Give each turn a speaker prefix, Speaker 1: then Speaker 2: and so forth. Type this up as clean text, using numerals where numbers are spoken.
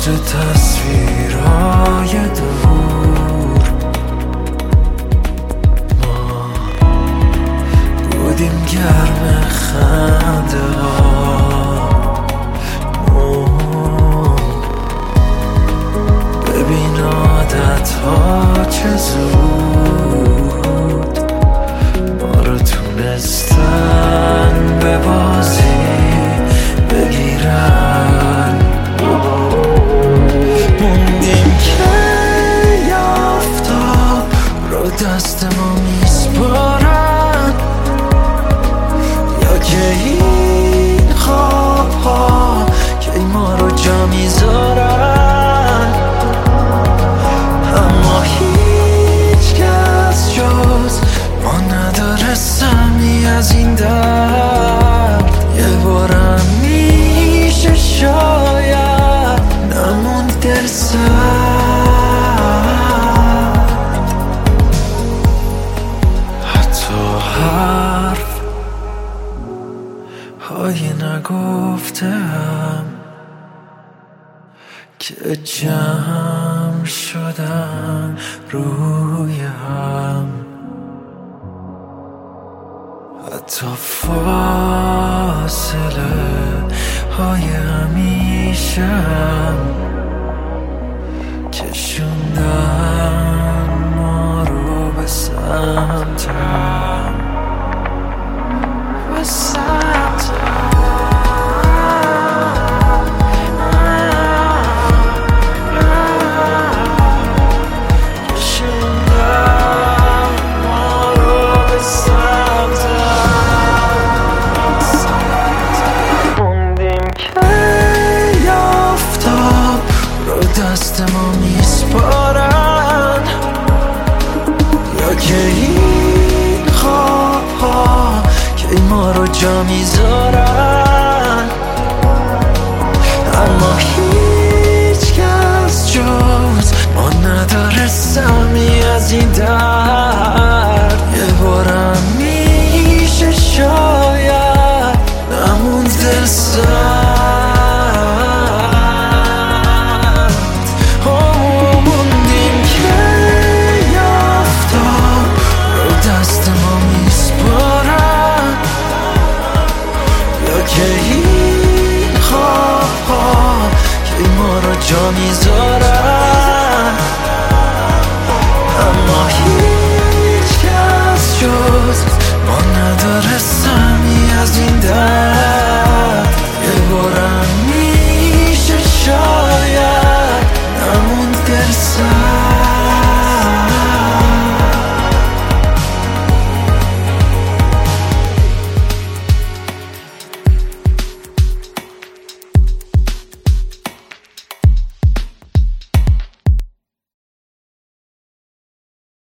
Speaker 1: پشت تصویرهای دور ما بودیم گرم خنده ببین عادت ها چه زود ما رو تونستن به بازی بگیرن موندیم که آفتاب رو دست ما میسپارن یا که این خواب ها که ما رو جا میذارن اما هیچ کس جز ما نداره سهمی از این درد یه بارم میشه شاید نموند دل سرد حتی حرف های نگفتم که جمع شدن روی هم حتی فاصله های همیشه کشوندن ما رو به سمتم دست ما میسپارن یا که این خواب ها که ما رو جا میذارن اما هیچ کس جز ما نداره سهمی از این درد یه بارم میشه شاید نموند دل سرد که این خواب ها که ما رو جا میذارن اما هیچ کس جز ما نداره سهمی از این درد یه بارم